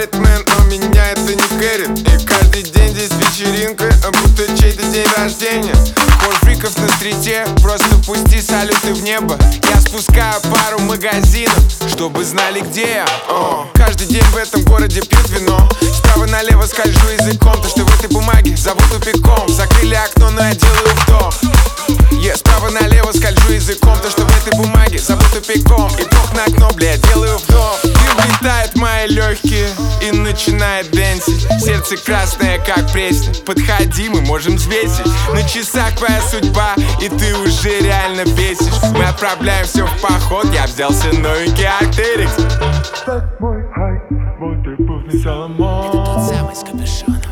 Маритмен, но меня это не кэрит. И каждый день здесь вечеринка, будто чей-то день рождения. Хор фриков на стрите, просто пусти салюты в небо. Я спускаю пару магазинов, чтобы знали, где я. Каждый день в этом городе пьют вино. Справа налево скольжу языком, то что в этой бумаге зовут тупиком. Закрыли окно, но я делаю вдох. Справа налево скольжу языком, то что в этой бумаге зовут тупиком. И вдох на окно, бля, делаю вдох. Дым влетает в мои легкие и начинает дэнсить. Сердце красное, как пресня. Подходи, мы можем взвесить. На часах твоя судьба, и ты уже реально бесишь. Мы отправляем все в поход, я взялся новенький Артерикс. Так мой хай, waterproof Соломон. Это тот самый с капюшоном.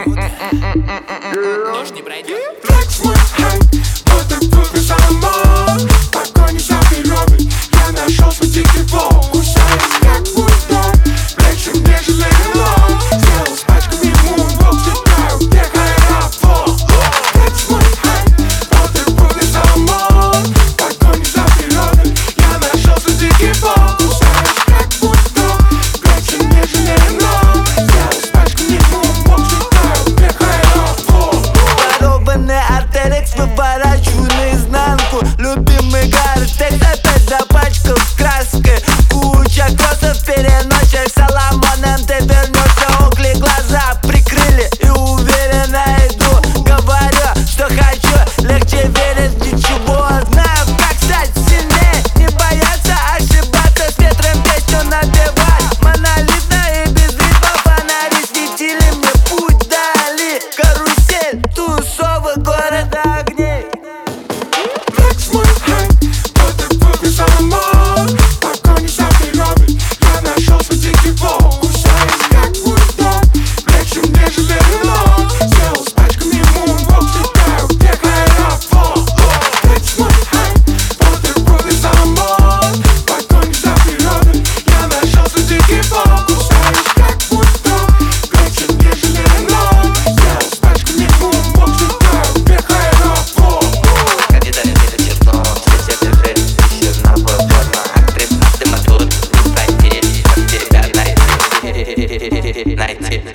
Нож не пройдет. Flex мой хай, waterproof Соломон. Погони за природой, я нашел свой дикий флоу. Кусаюсь как бульдог, плечи мне железно. Сделал с пачками мунвок, слетаю, бегая рафо. Flex мой хай, waterproof Соломон. Погони за природой, я нашел свой дикий флоу. Кусаюсь как бульдог, плечи мне железно. Сделал с пачками мунвок, слетаю, бегая рафо. Ворованный Артерикс выворачиваю наизнанку. Любимый Гартекс опять запачкал краской. Куча кроссов в переносях Соломоном. Ты вернешься, угли глаза прикрыли и уверенно иду. Говорю, что хочу, легче верить в ничего. Знаю, как стать сильнее, не бояться ошибаться. С ветром песню напевать монолитно и без ритма. Фонари светили мне путь дали. Карусель, тусовок, город огней. Flex мой хай, waterproof Соломон. Погони за природой, я нашел свой дикий флоу. Кусаюсь как бульдог, плечи мне железно. Сделал с пачками мунвок, слетаю, бегая рафо. Flex мой хай, waterproof Соломон. Погони за природой, я нашел свой дикий флоу. Кусаюсь как бульдог, плечи мне железно. Сделал с пачками мунвок, слетаю, бегая рафо. Когда это черно, все держи, исчезна платформа. Актриса, ты матур, не пройти, как тебя найти.